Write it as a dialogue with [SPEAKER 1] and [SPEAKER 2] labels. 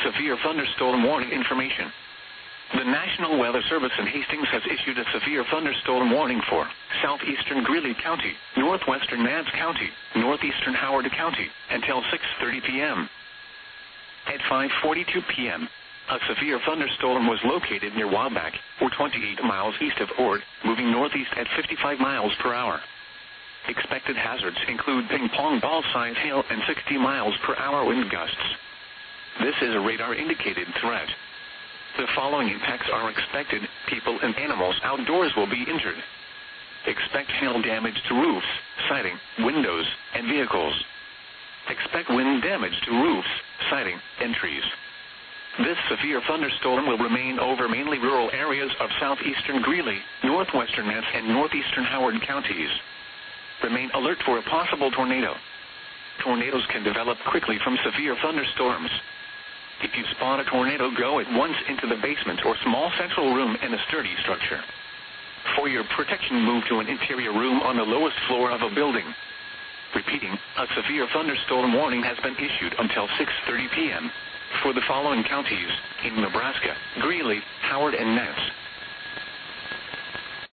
[SPEAKER 1] severe thunderstorm warning information. The National Weather Service in Hastings has issued a severe thunderstorm warning for southeastern Greeley County, northwestern Nance County, northeastern Howard County, until 6:30 p.m. At 5:42 p.m., a severe thunderstorm was located near Waback, or 28 miles east of Ord, moving northeast at 55 miles per hour. Expected hazards include ping-pong ball-sized hail and 60 miles per hour wind gusts. This is a radar-indicated threat. The following impacts are expected: people and animals outdoors will be injured. Expect hail damage to roofs, siding, windows, and vehicles. Expect wind damage to roofs, siding, and trees. This severe thunderstorm will remain over mainly rural areas of southeastern Greeley, northwestern Nance, and northeastern Howard counties. Remain alert for a possible tornado. Tornadoes can develop quickly from severe thunderstorms. If you spot a tornado, go at once into the basement or small central room in a sturdy structure. For your protection, move to an interior room on the lowest floor of a building. Repeating, a severe thunderstorm warning has been issued until 6:30 p.m. for the following counties in Nebraska: Greeley, Howard, and Nance.